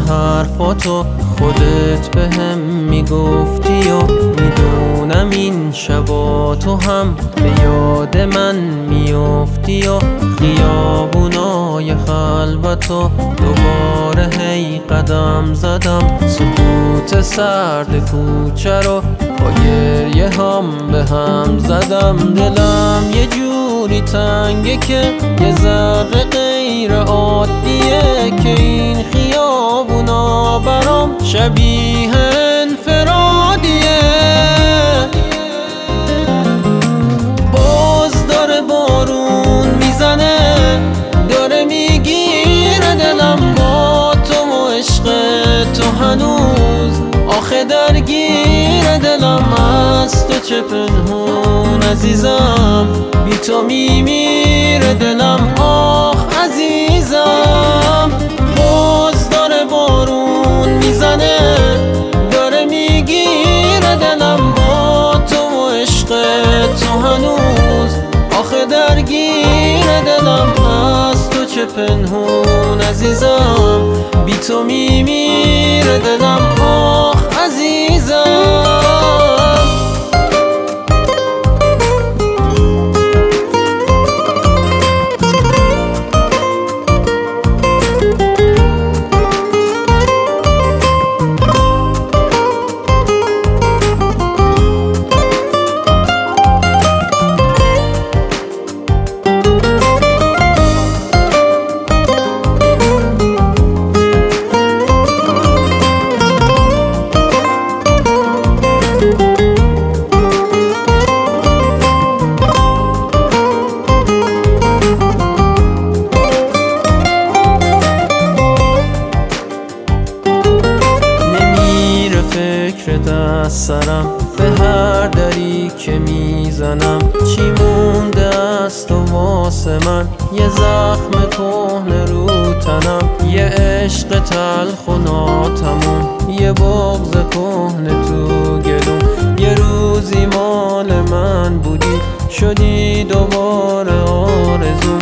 حرفاتو خودت بهم میگفتی و میدونم این شبا تو هم به یاد من میافتی و خیابونای خلوتو دوباره هی قدم زدم، سکوت سرد کوچه رو با گریه هم به هم زدم. دلم یه جوری تنگه که یه ذره غیر عادیه که این خیابونا برام شبیه انفرادیه. باز داره بارون میزنه، داره میگیره دلم با تو و عشق تو هنوز آخه درگیر دلم از تو چه پنهون عزیزم، بی تو میمیره دلم آخ عزیزم. باز داره بارون میزنه، داره میگیره دلم با تو و عشق تو هنوز آخه درگیر دلم از تو چه پنهون عزیزم، بی تو میمیره دلم آخ عزیزم. از سرم به هر دری که میزنم، چی مونده است و واسه من یه زخم کهنه رو تنم، یه عشق تلخ و ناتموم، یه بغض کهنه تو گلوم. یه روزی مال من بودی شدی دوباره آرزوم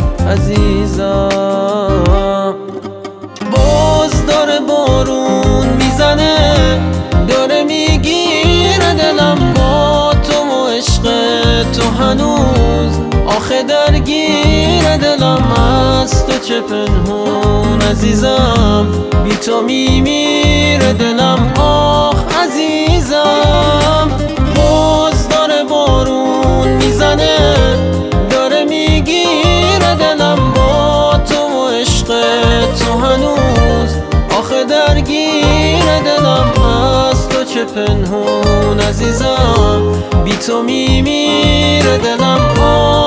عزیزم. باز داره بارون میزنه، داره میگیره دلم با تو و عشق تو هنوز آخه درگیر دلم از تو چه پنهون عزیزم، بی تو میمیره دلم آخ عزیزم. باز داره بارون میزنه، داره میگیره دلم با تو و عشق تو هنوز آخه درگیر دلم از تو چه پنهون عزیزم، بی تو میمیره دلم